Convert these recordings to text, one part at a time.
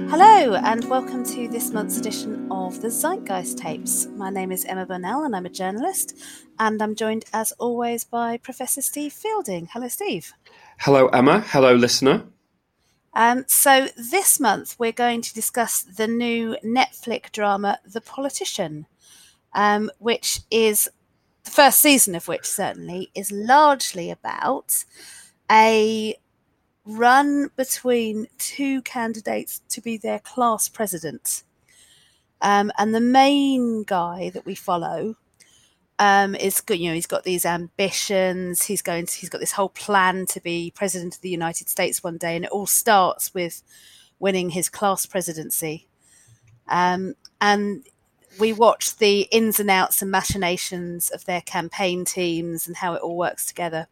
Hello and welcome to this month's edition of the Zeitgeist Tapes. My name is Emma Burnell and I'm a journalist, and I'm joined as always by Professor Steve Fielding. Hello, Steve. Hello, Emma. Hello, listener. So this month we're going to discuss the new Netflix drama The Politician, which is the first season of which certainly is largely about a run between two candidates to be their class president. And the main guy that we follow is good. He's got these ambitions. He's got this whole plan to be president of the United States one day, and it all starts with winning his class presidency. And we watch the ins and outs and machinations of their campaign teams and how it all works together.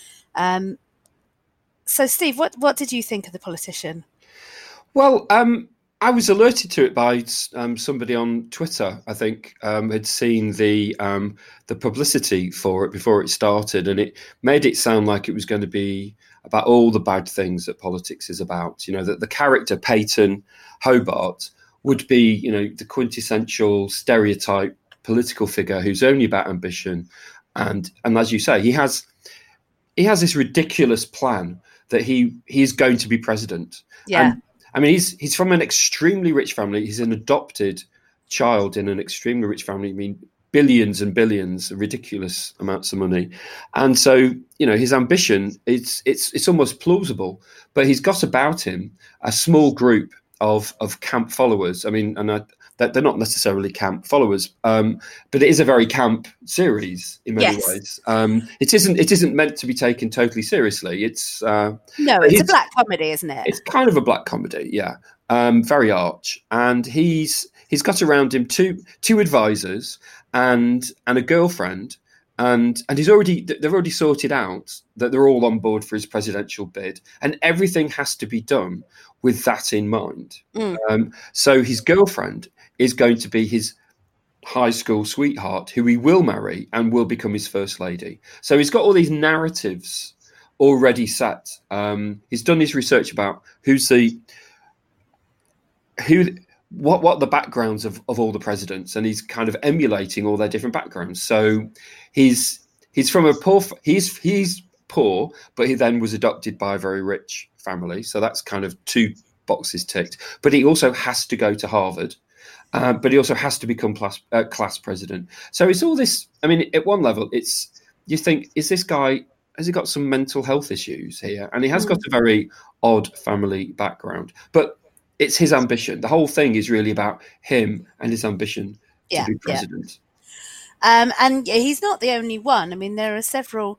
So, Steve, what did you think of The Politician? Well, I was alerted to it by somebody on Twitter. I think had seen the publicity for it before it started, and it made it sound like it was going to be about all the bad things that politics is about. That the character Peyton Hobart would be, the quintessential stereotype political figure who's only about ambition, and as you say, he has this ridiculous plan that he is going to be president. Yeah. He's from an extremely rich family. He's an adopted child in an extremely rich family. Billions and billions, ridiculous amounts of money. And so, his ambition, it's almost plausible, but he's got about him a small group of camp followers. They're not necessarily camp followers, but it is a very camp series in many ways. It isn't meant to be taken totally seriously. It's a black comedy, isn't it? It's kind of a black comedy, yeah. Very arch, and he's got around him two advisors and a girlfriend, and they've already sorted out that they're all on board for his presidential bid, and everything has to be done with that in mind. So his girlfriend is going to be his high school sweetheart, who he will marry and will become his first lady. So he's got all these narratives already set. He's done his research about what the backgrounds of all the presidents, and he's kind of emulating all their different backgrounds. So he's from he's poor, but he then was adopted by a very rich family. So that's kind of two boxes ticked. But he also has to go to Harvard. But he also has to become class president. So it's all this. At one level, you think, is this guy, has he got some mental health issues here? And he has got a very odd family background. But it's his ambition. The whole thing is really about him and his ambition to be president. Yeah. And he's not the only one. There are several.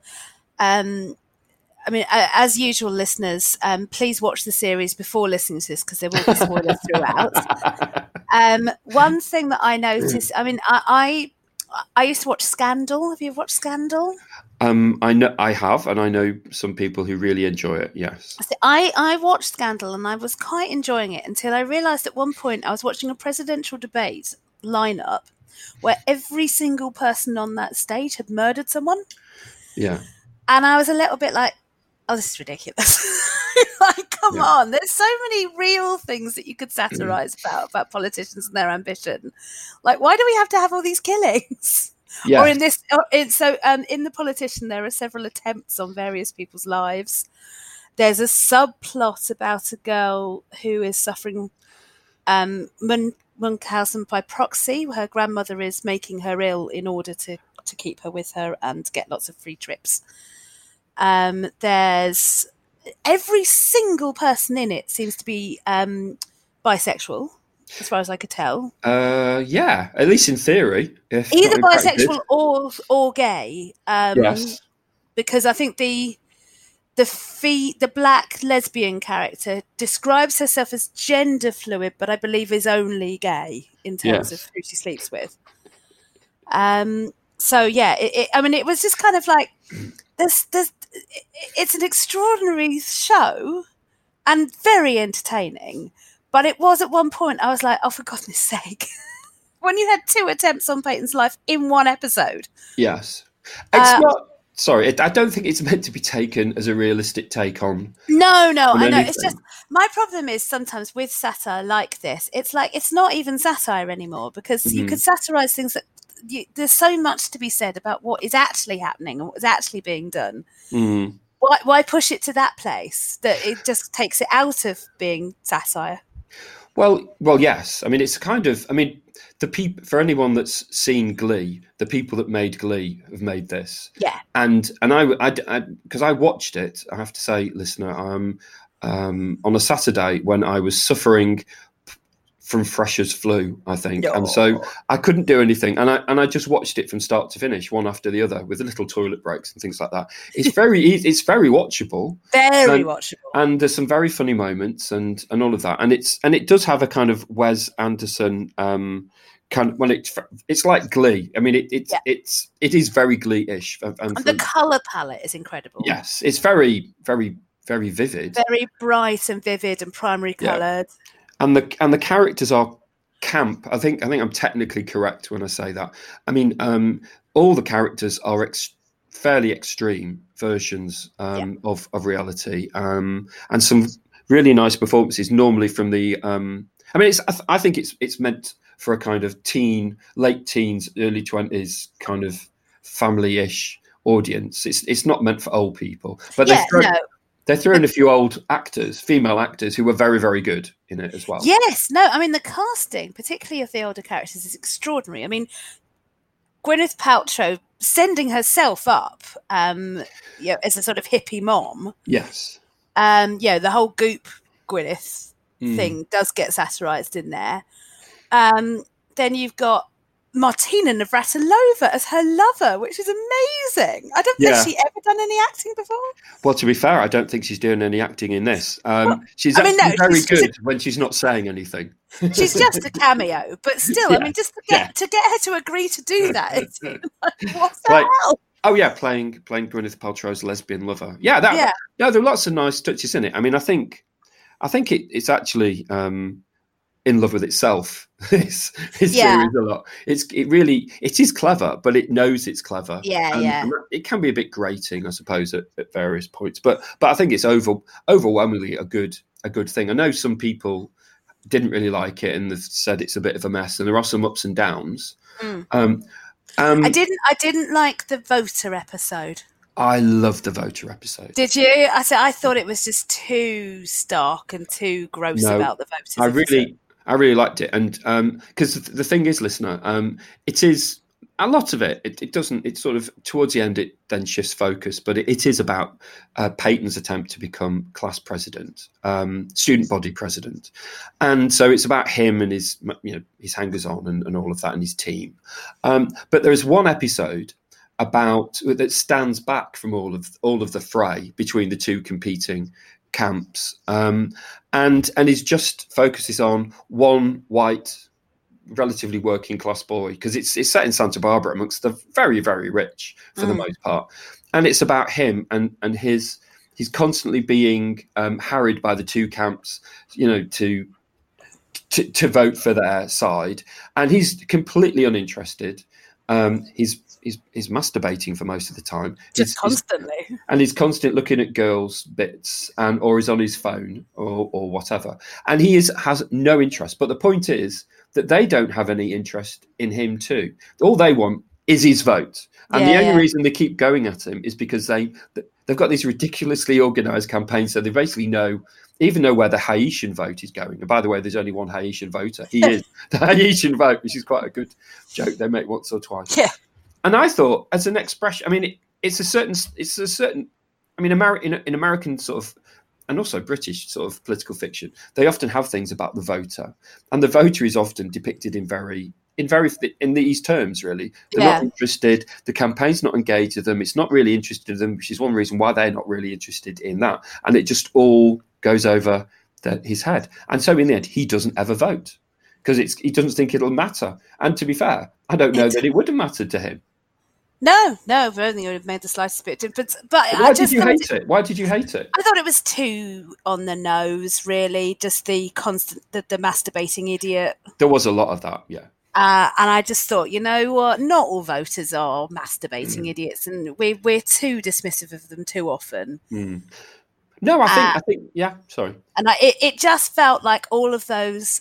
As usual, listeners, please watch the series before listening to this because there will be spoilers throughout. One thing that I noticed, I used to watch Scandal. Have you watched Scandal? I have, and I know some people who really enjoy it. Yes, I watched Scandal, and I was quite enjoying it until I realised at one point I was watching a presidential debate lineup where every single person on that stage had murdered someone. Yeah, and I was a little bit like, oh, this is ridiculous. Come on. There's so many real things that you could satirize about politicians and their ambition. Like, why do we have to have all these killings? Yeah. Or in The Politician, there are several attempts on various people's lives. There's a subplot about a girl who is suffering Munchausen by proxy. Her grandmother is making her ill in order to keep her with her and get lots of free trips. There's every single person in it seems to be bisexual, as far as I could tell. At least in theory. Either bisexual or gay. Yes. Because I think the black lesbian character describes herself as gender fluid, but I believe is only gay in terms of who she sleeps with. So yeah, it was just kind of like it's an extraordinary show and very entertaining, but it was at one point I was like, oh, for goodness sake. When you had two attempts on Peyton's life in one episode. Yes. It's not sorry, I don't think it's meant to be taken as a realistic take on. No, I know. Anything. It's just my problem is sometimes with satire like this, it's like it's not even satire anymore because you could satirize things that there's so much to be said about what is actually happening and what is actually being done. Why push it to that place that it just takes it out of being satire? Well, yes. I mean, it's kind of. I mean, the people, for anyone that's seen Glee, the people that made Glee have made this. Yeah. And I because I watched it, I have to say, listener, on a Saturday when I was suffering from Freshers' flu, I think, and so I couldn't do anything, and I just watched it from start to finish, one after the other, with little toilet breaks and things like that. It's very easy, it's very watchable, and there's some very funny moments and all of that, and it does have a kind of Wes Anderson it's like Glee. I mean, it is very Glee-ish, and the color palette is incredible. Yes, it's very, very, very vivid, very bright and vivid and primary colored. And the characters are camp. I think I'm technically correct when I say that. I mean, all the characters are fairly extreme versions of reality, and some really nice performances. Normally from the, I think it's meant for a kind of late teens, early 20s kind of family-ish audience. It's not meant for old people, but they threw in a few old actors, female actors, who were very, very good in it as well. Yes, no, I mean, the casting, particularly of the older characters, is extraordinary. I mean, Gwyneth Paltrow sending herself up as a sort of hippie mom. Yes. The whole Goop Gwyneth thing does get satirised in there. Then you've got Martina Navratilova as her lover, which is amazing. I don't think she's ever done any acting before. Well, to be fair, I don't think she's doing any acting in this. She's very good when she's not saying anything. She's just a cameo, but still, I mean, just to get her to agree to do that, it's what the hell? Oh yeah, playing Gwyneth Paltrow's lesbian lover. Yeah, there are lots of nice touches in it. I mean, I think it's actually in love with itself. This series a lot. It is clever, but it knows it's clever. And it can be a bit grating, I suppose, at various points. But I think it's overwhelmingly a good thing. I know some people didn't really like it and they've said it's a bit of a mess, and there are some ups and downs. I didn't like the voter episode. I love the voter episode. Did you? I thought it was just too stark and too gross about the voters. I really liked it, and because the thing is, listener, it is a lot of it. It doesn't. It's sort of towards the end. It then shifts focus, but it is about Peyton's attempt to become class president, student body president, and so it's about him and his hangers on and all of that, and his team. But there is one episode that stands back from all of the fray between the two competing camps, and it just focuses on one white, relatively working class boy, because it's set in Santa Barbara amongst the very, very rich for the most part, and it's about him and he's constantly being harried by the two camps, to vote for their side, and he's completely uninterested. He's masturbating for most of the time, just constantly, and he's constantly looking at girls' bits, or is on his phone or whatever. And he has no interest. But the point is that they don't have any interest in him too. All they want is his vote, and the only reason they keep going at him is because they've got these ridiculously organised campaigns, so they basically even know where the Haitian vote is going. And by the way, there's only one Haitian voter. He is the Haitian vote, which is quite a good joke they make once or twice. Yeah. And I thought, as an expression, I mean, it's a certain. I mean, in American sort of, and also British sort of political fiction, they often have things about the voter, and the voter is often depicted in these terms. Really, they're not interested. The campaign's not engaged with them. It's not really interested in them, which is one reason why they're not really interested in that. And it just all goes over his head. And so in the end, he doesn't ever vote because he doesn't think it'll matter. And to be fair, I don't know that it would have mattered to him. No, I don't think it would have made the slightest bit of difference. But why did you hate it? Why did you hate it? I thought it was too on the nose, really. Just the constant, the masturbating idiot. There was a lot of that, yeah. And I just thought, you know what? Not all voters are masturbating idiots, and we're too dismissive of them too often. No, I think, yeah. Sorry. And it just felt like all of those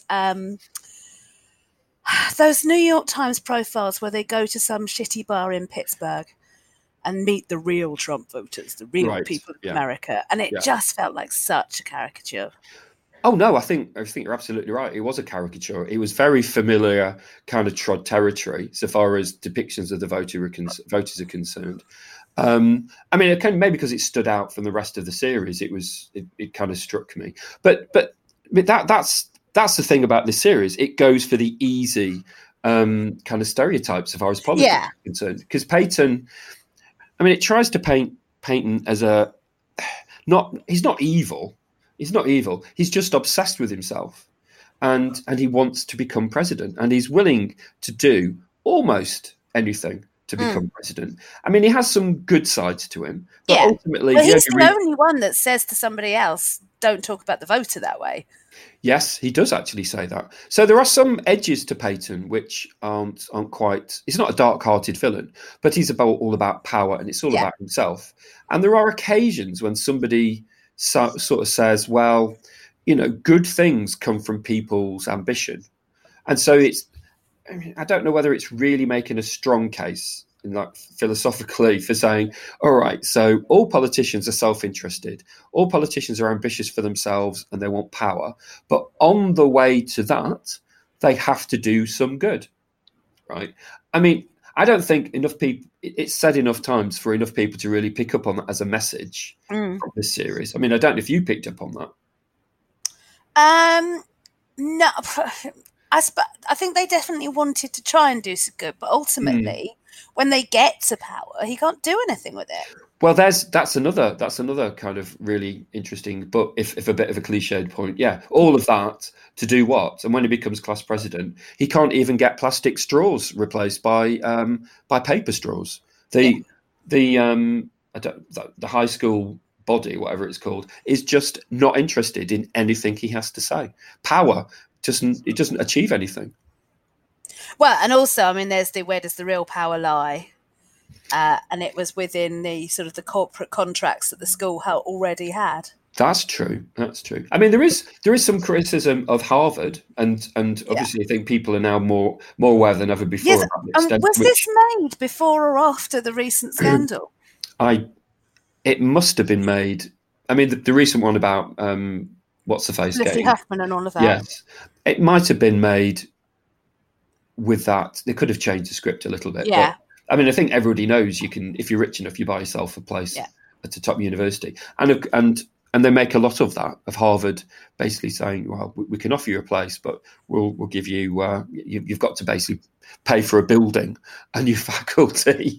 New York Times profiles where they go to some shitty bar in Pittsburgh and meet the real Trump voters, the real people of America, and it just felt like such a caricature. Oh no, I think you're absolutely right. It was a caricature. It was very familiar, kind of trod territory so far as depictions of the voters are concerned. I mean, maybe because it stood out from the rest of the series, it kind of struck me. But that's the thing about this series. It goes for the easy kind of stereotypes so far as politics is concerned. Because Peyton, I mean, it tries to paint Peyton as he's not evil. He's not evil. He's just obsessed with himself, and he wants to become president, and he's willing to do almost anything to become president. I mean, he has some good sides to him, but ultimately, he's the only one that says to somebody else, "Don't talk about the voter that way." Yes, he does actually say that. So there are some edges to Peyton which aren't quite. He's not a dark-hearted villain, but he's all about power, and it's all about himself. And there are occasions when somebody sort of says, well, you know, good things come from people's ambition. And so I don't know whether it's really making a strong case philosophically for saying, all right, so all politicians are self-interested. All politicians are ambitious for themselves and they want power. But on the way to that, they have to do some good, right? I mean, I don't think enough people, it's said enough times for enough people to really pick up on that as a message from this series. I mean, I don't know if you picked up on that. No, I think they definitely wanted to try and do some good, but ultimately, when they get to power, he can't do anything with it. Well, that's another kind of really interesting, but if a bit of a cliched point, all of that to do what? And when he becomes class president, he can't even get plastic straws replaced by paper straws. The high school body, whatever it's called, is just not interested in anything he has to say. Power doesn't achieve anything. Well, and also, I mean, there's where does the real power lie? And it was within the sort of the corporate contracts that the school already had. That's true. I mean, there is some criticism of Harvard, and obviously, I think people are now more aware than ever before. Yes, was this made before or after the recent scandal? It must have been made. I mean, the recent one about what's the face Felicity game, Huffman and all of that. Yes, it might have been made with that. They could have changed the script a little bit. Yeah. But, I mean, I think everybody knows you can, if you're rich enough, you buy yourself a place at a top university, and they make a lot of that, of Harvard basically saying, well, we can offer you a place, but we'll give you you've got to basically pay for a building and your faculty.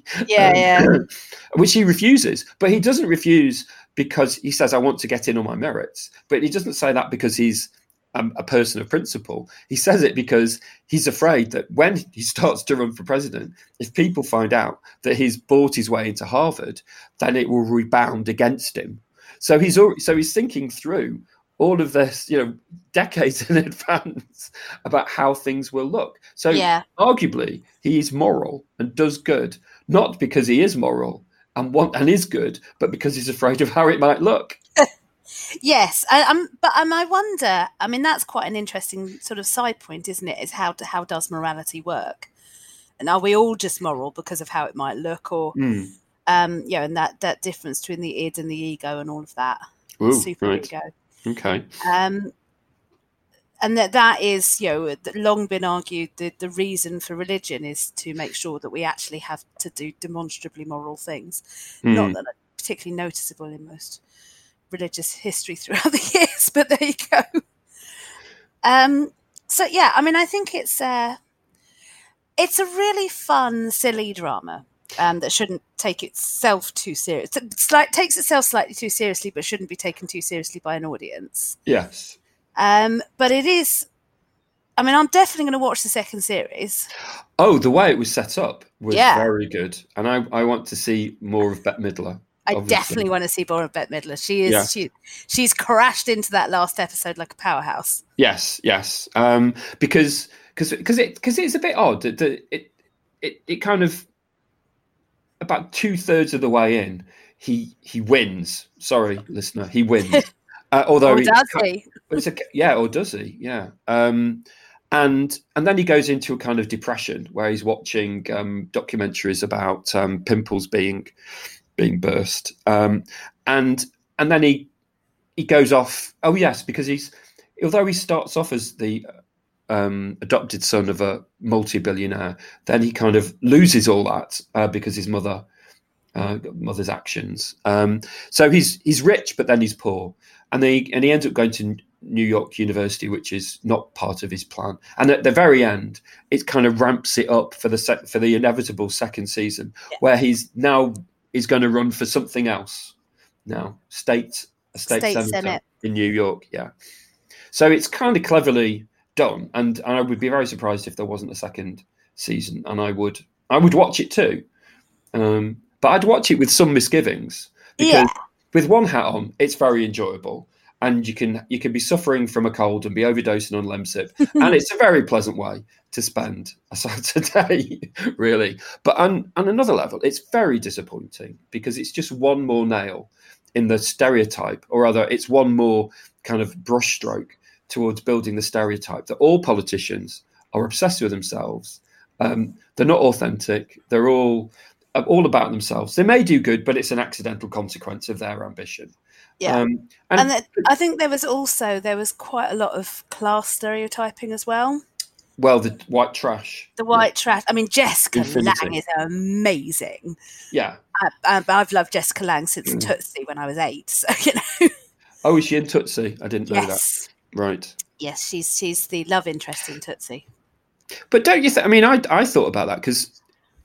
Which he refuses, but he doesn't refuse because he says, I want to get in on my merits, but he doesn't say that because he's a person of principle. He says it because he's afraid that when he starts to run for president, if people find out that he's bought his way into Harvard, then it will rebound against him. So he's thinking through all of this, decades in advance about how things will look. So arguably, he is moral and does good, not because he is moral and is good, but because he's afraid of how it might look. Yes, but I wonder. I mean, that's quite an interesting sort of side point, isn't it? Is how does morality work, and are we all just moral because of how it might look, or and that difference between the id and the ego and all of that, super ego. Okay. And that is, long been argued that the reason for religion is to make sure that we actually have to do demonstrably moral things, not that are particularly noticeable in most religious history throughout the years, but there you go. I mean, I think it's a really fun, silly drama that shouldn't take itself too serious. Takes itself slightly too seriously, but shouldn't be taken too seriously by an audience. Yes. But it is. I mean, I'm definitely going to watch the second series. Oh, the way it was set up was very good, and I want to see more of Bette Midler. I definitely want to see more of Bette Midler. She's crashed into that last episode like a powerhouse. Yes. Because because it's a bit odd. It kind of, about 2/3 of the way in, he wins. Sorry, listener, he wins. Although or does he? Or does he? Yeah. And then he goes into a kind of depression where he's watching documentaries about pimples being burst, and then he goes off. Oh yes, because although he starts off as the adopted son of a multi-billionaire, then he kind of loses all that because his mother's actions. So he's rich, but then he's poor, and he ends up going to New York University, which is not part of his plan. And at the very end, it kind of ramps it up for the inevitable second season, where he's going to run for something else now, state senator Senate in New York. Yeah, so it's kind of cleverly done, and I would be very surprised if there wasn't a second season, and I would watch it too, but I'd watch it with some misgivings, because with one hat on, it's very enjoyable. And you can be suffering from a cold and be overdosing on Lemsip, and it's a very pleasant way to spend a Saturday, really. But on another level, it's very disappointing, because it's just one more nail in the stereotype, or rather, it's one more kind of brushstroke towards building the stereotype that all politicians are obsessed with themselves. They're not authentic. They're all about themselves. They may do good, but it's an accidental consequence of their ambition. Yeah, I think there was quite a lot of class stereotyping as well. Well, the white trash. I mean, Jessica Lange is amazing. Yeah, I've loved Jessica Lange since Tootsie when I was 8. So Oh, is she in Tootsie? I didn't know that. Right. Yes, she's the love interest in Tootsie. But don't you think? I mean, I thought about that, because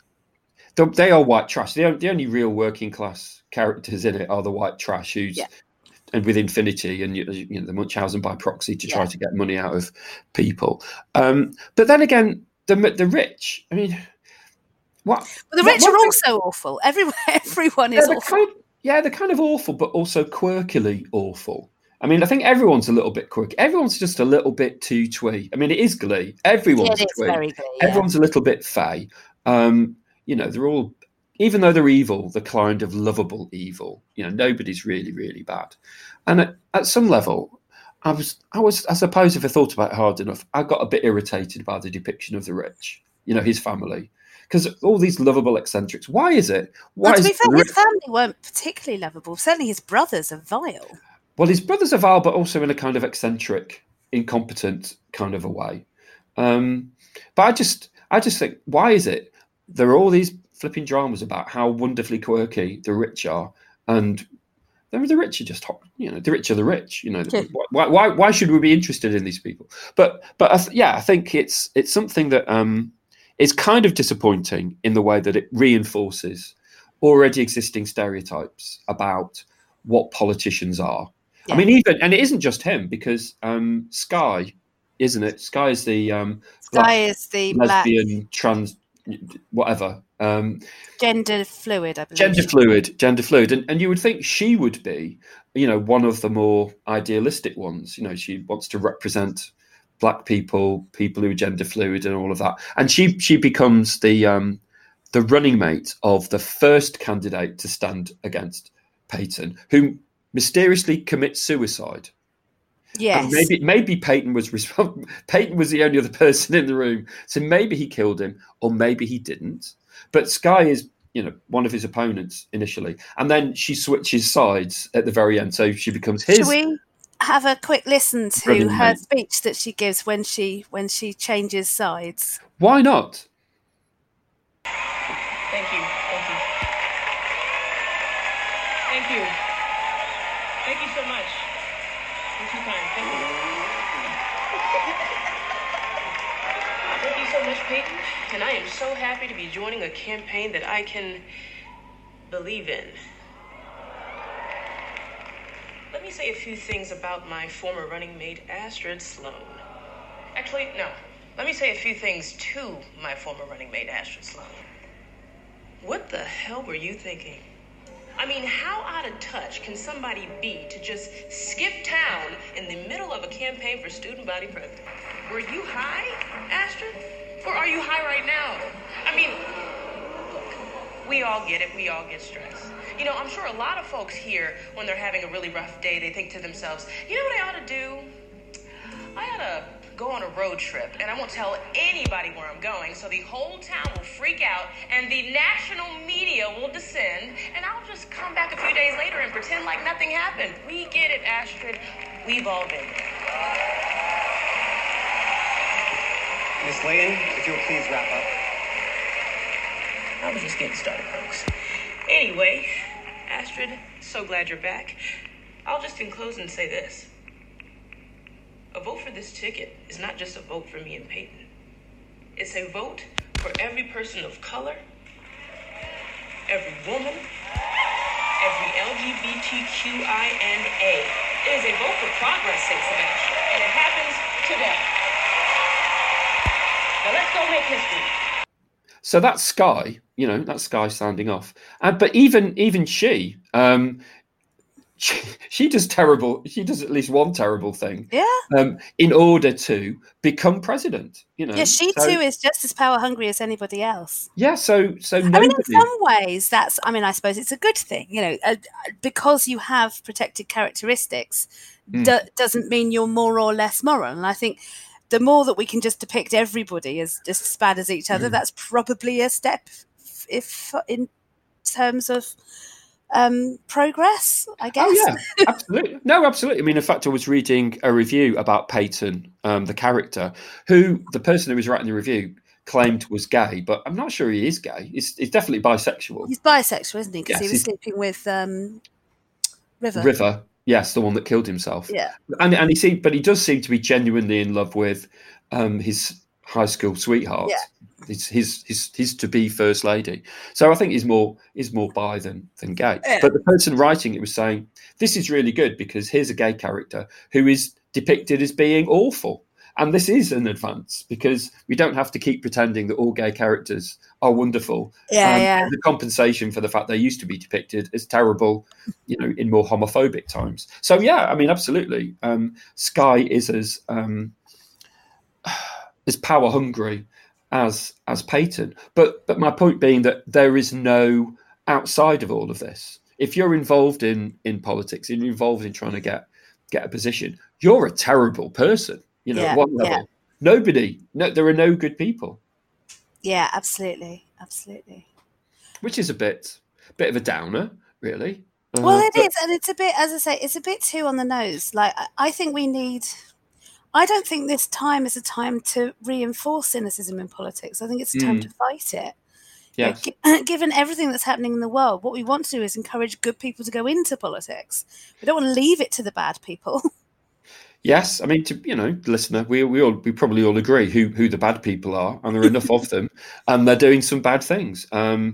they are white trash. The only real working class characters in it are the white trash and with Infinity and the Munchausen by proxy to try to get money out of people. But then again, the rich. I mean, what? Well, the rich are also awful. Everyone is awful. They're kind of awful, but also quirkily awful. I mean, I think everyone's a little bit quirky. Everyone's just a little bit too twee. I mean, it is Glee. Everyone's twee. Very Glee, Everyone's a little bit fey. They're all, even though they're evil, they're kind of lovable evil. Nobody's really, really bad. And at some level, I suppose if I thought about it hard enough, I got a bit irritated by the depiction of the rich, his family. Because all these lovable eccentrics, why is it? To be fair, his family weren't particularly lovable. Certainly his brothers are vile. Well, his brothers are vile, but also in a kind of eccentric, incompetent kind of a way. But I just think, why is it there are all these flipping dramas about how wonderfully quirky the rich are, and the rich are just hot. The rich are the rich. Why should we be interested in these people? But I think it's something that is kind of disappointing in the way that it reinforces already existing stereotypes about what politicians are. Yeah. I mean, and it isn't just him, because Sky, isn't it? Sky is the lesbian, black, trans, whatever. Gender fluid, I believe. Gender fluid. And you would think she would be, one of the more idealistic ones. She wants to represent black people who are gender fluid and all of that. And she becomes the running mate of the first candidate to stand against Peyton, who mysteriously commits suicide. Yes. And maybe Peyton was responsible. Peyton was the only other person in the room, so maybe he killed him, or maybe he didn't. But Sky is, one of his opponents initially, and then she switches sides at the very end, so she becomes his. Should we have a quick listen to her speech that she gives when she changes sides? Why not? Thank you. Thank you so much. You're too kind. Thank you. Thank you so much, Peyton. And I am so happy to be joining a campaign that I can believe in. Let me say a few things about my former running mate, Astrid Sloan. Actually, no. Let me say a few things to my former running mate, Astrid Sloan. What the hell were you thinking? I mean, how out of touch can somebody be to just skip town in the middle of a campaign for student body president? Were you high, Astrid? Or are you high right now? I mean, look, we all get it. We all get stressed. You know, I'm sure a lot of folks here, when they're having a really rough day, they think to themselves, you know what I ought to do? I ought to go on a road trip, and I won't tell anybody where I'm going, so the whole town will freak out, and the national media will descend, and I'll just come back a few days later and pretend like nothing happened. We get it, Astrid. We've all been there. Miss Layton, if you'll please wrap up. I was just getting started, folks. Anyway, Astrid, so glad you're back. I'll just close and say this. A vote for this ticket is not just a vote for me and Peyton. It's a vote for every person of color, every woman, every LGBTQI and A. It is a vote for progress, St. Sebastian, and it happens today. Now let's go make history. So that's Skye, that's Skye sounding off. But even she does terrible. She does at least one terrible thing. Yeah. In order to become president, Yeah, she too is just as power hungry as anybody else. Yeah. So nobody... I mean, in some ways, I suppose it's a good thing. Because you have protected characteristics, doesn't mean you're more or less moral. And I think the more that we can just depict everybody as just as bad as each other, that's probably a step, if in terms of progress, I guess. Oh, yeah, absolutely. No, absolutely. I mean, in fact, I was reading a review about Peyton, the character, who the person who was writing the review claimed was gay, but I'm not sure he is gay. He's definitely bisexual. He's bisexual, isn't he? Because Yes, he was sleeping with River. River, yes, the one that killed himself. Yeah. And he does seem to be genuinely in love with his high school sweetheart. Yeah. His to be first lady. So I think he's more bi than gay. Yeah. But the person writing it was saying this is really good because here's a gay character who is depicted as being awful. And this is an advance because we don't have to keep pretending that all gay characters are wonderful. Yeah. The compensation for the fact they used to be depicted as terrible, in more homophobic times. So yeah, I mean, absolutely. Skye is as power hungry as Peyton. But my point being that there is no outside of all of this. If you're involved in politics, and you're involved in trying to get a position, you're a terrible person. At one level. Yeah. There are no good people. Yeah, absolutely. Which is a bit of a downer, really. Well, it is, and it's a bit, as I say, it's a bit too on the nose. Like, I don't think this time is a time to reinforce cynicism in politics. I think it's a time to fight it. Yes. Given everything that's happening in the world, what we want to do is encourage good people to go into politics. We don't want to leave it to the bad people. Yes, I mean, listener, we probably all agree who the bad people are, and there are enough of them, and they're doing some bad things.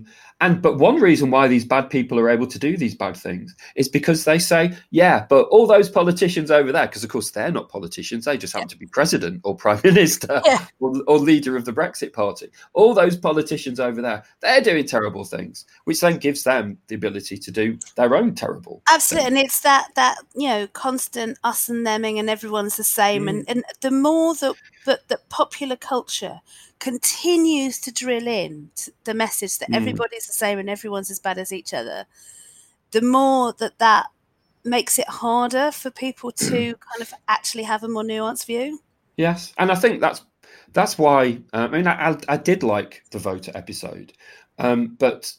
But one reason why these bad people are able to do these bad things is because they say, yeah, but all those politicians over there, because of course they're not politicians, they just happen to be president or prime minister or leader of the Brexit party. All those politicians over there, they're doing terrible things, which then gives them the ability to do their own terrible. Absolutely, things. And it's that constant us and theming and everyone's the same, and the more that popular culture continues to drill in the message that everybody's the same and everyone's as bad as each other, the more that makes it harder for people to kind of actually have a more nuanced view. Yes, and I think that's why. I did like the voter episode, but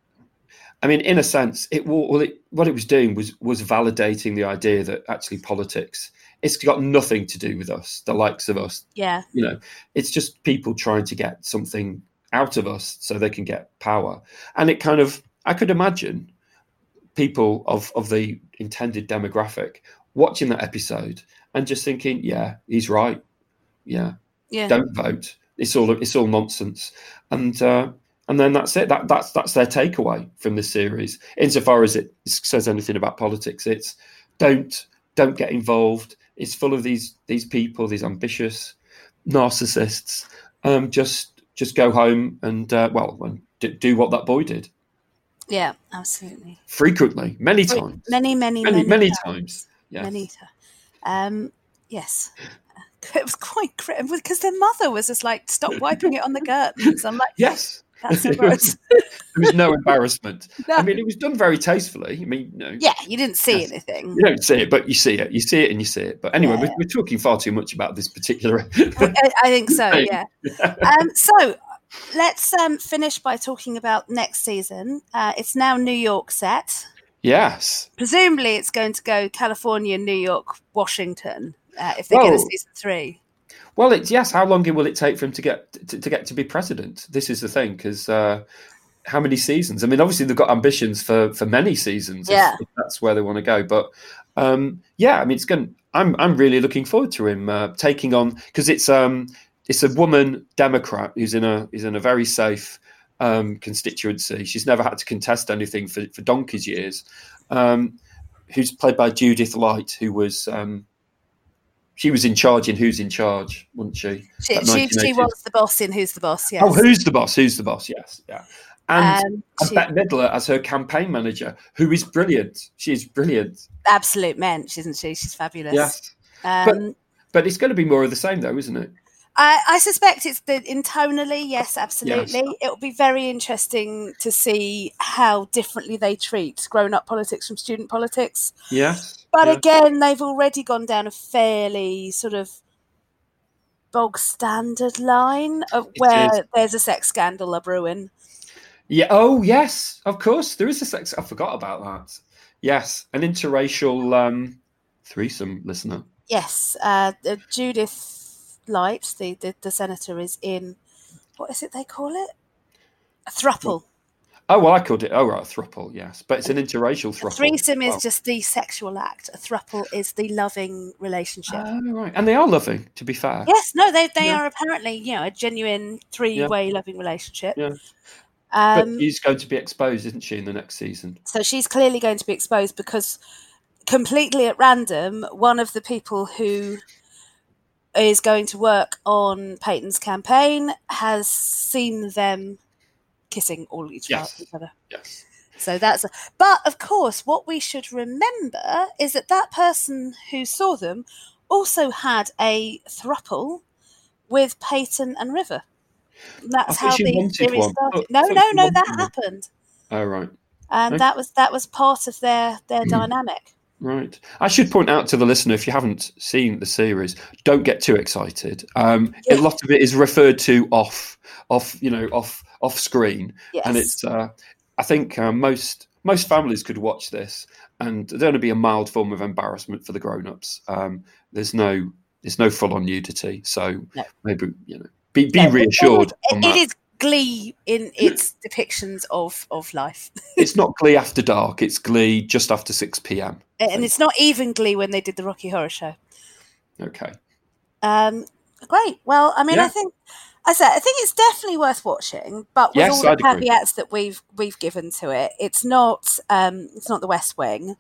I mean, in a sense, what it was doing was validating the idea that actually politics. It's got nothing to do with us, the likes of us. Yeah. It's just people trying to get something out of us so they can get power. And it kind of, I could imagine people of the intended demographic watching that episode and just thinking, yeah, he's right. Yeah. Don't vote. It's all nonsense. And then that's it. That's their takeaway from this series. Insofar as it says anything about politics, it's don't get involved. It's full of these people, these ambitious narcissists. Just go home and do what that boy did. Yeah, absolutely. Frequently, many times. Many times. Yeah. Many. Yes. it was quite grim because their mother was just like, stop wiping it on the curtains. I'm like, Yes. that's so gross. There was no embarrassment. No. I mean, it was done very tastefully. I mean, Yeah, you didn't see anything. You don't see it, but you see it. You see it and you see it. But anyway, Yeah. we're talking far too much about this particular. I think so, yeah. So let's finish by talking about next season. It's now New York set. Yes. Presumably it's going to go California, New York, Washington if they get a season 3. Well, yes. How long will it take for him to get to be president? This is the thing, because how many seasons? I mean, obviously they've got ambitions for many seasons. Yeah. If that's where they want to go. But I mean, it's going. I'm really looking forward to him taking on, because it's a woman Democrat who's in a very safe constituency. She's never had to contest anything for donkey's years. Who's played by Judith Light, who was. She was in charge in Who's in Charge, wasn't she? She was the boss in Who's the Boss, yes. Oh, Who's the Boss? Who's the Boss? Yes, yeah. And Bette Midler as her campaign manager, who is brilliant. She's brilliant. Absolute mensch, isn't she? She's fabulous. Yes. But it's going to be more of the same, though, isn't it? I suspect it's tonally, yes, absolutely. Yes. It'll be very interesting to see how differently they treat grown-up politics from student politics. Yes. But again, they've already gone down a fairly sort of bog standard line of where there's a sex scandal brewing. Yeah. Oh, yes. Of course, there is a sex. I forgot about that. Yes, an interracial threesome, listener. Yes, Judith Light, the senator, is in, what is it they call it? A throuple. Oh, well, I called it, a throuple, yes. But it's an interracial throuple. A threesome is just the sexual act. A throuple is the loving relationship. Oh, right. And they are loving, to be fair. Yes, no, they are apparently, a genuine three-way loving relationship. Yeah. But she's going to be exposed, isn't she, in the next season? So she's clearly going to be exposed because completely at random, one of the people who is going to work on Peyton's campaign has seen them kissing all each other. Yes. So but of course, what we should remember is that person who saw them also had a throuple with Peyton and River. And that's how the series started. No, that happened. Oh, right. And that was part of their dynamic. Right. I should point out to the listener, if you haven't seen the series, don't get too excited. A lot of it is referred to off screen, and it's. I think most families could watch this, and there'd only be a mild form of embarrassment for the grown-ups. There's no full-on nudity, so maybe be reassured. It is Glee in its depictions of life. It's not Glee after dark. It's Glee just after 6 p.m. And it's not even Glee when they did the Rocky Horror Show. Okay. Great. Well, I mean, I think it's definitely worth watching, but with all the caveats that we've given to it, it's not The West Wing.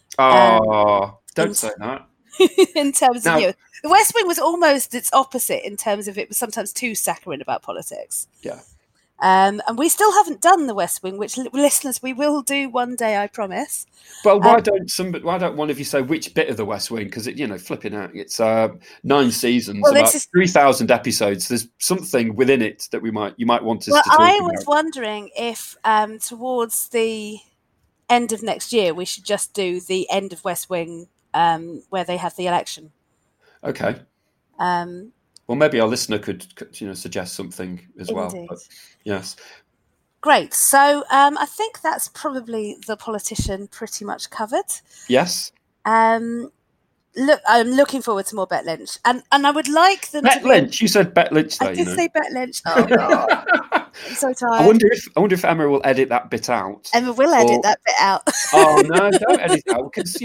Don't say that. In terms of The West Wing was almost its opposite in terms of it was sometimes too saccharine about politics. Yeah. And we still haven't done The West Wing, which listeners we will do one day, I promise. Well, why don't one of you say which bit of The West Wing? Because flipping out, it's 9 seasons, about 3,000 episodes. There's something within it that you might want us to talk about. I was wondering if towards the end of next year we should just do the end of West Wing, where they have the election. Okay. Well, maybe our listener could suggest something as well. But, yes. Great. So I think that's probably The Politician pretty much covered. Yes. Look, I'm looking forward to more Bette Lynch, and I would like them. Bette Lynch. You said Bette Lynch. I did say Bette Lynch. Oh God, I'm so tired. I wonder if Emma will edit that bit out. Emma will edit that bit out. Oh no, don't edit it out because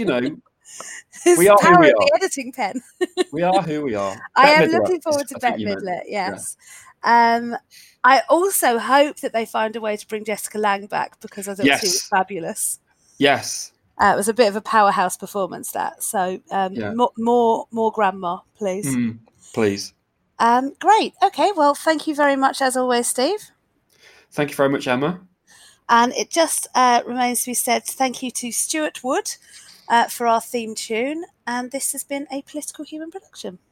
we are who we are. The editing pen. We are who we are. I am looking forward to Bette Midler. Yes. Yeah. I also hope that they find a way to bring Jessica Lange back because I thought she was fabulous. Yes. It was a bit of a powerhouse performance, that. So more grandma, please. Please. Great. Okay. Well, thank you very much, as always, Steve. Thank you very much, Emma. And it just remains to be said, thank you to Stuart Wood for our theme tune. And this has been a Political Human production.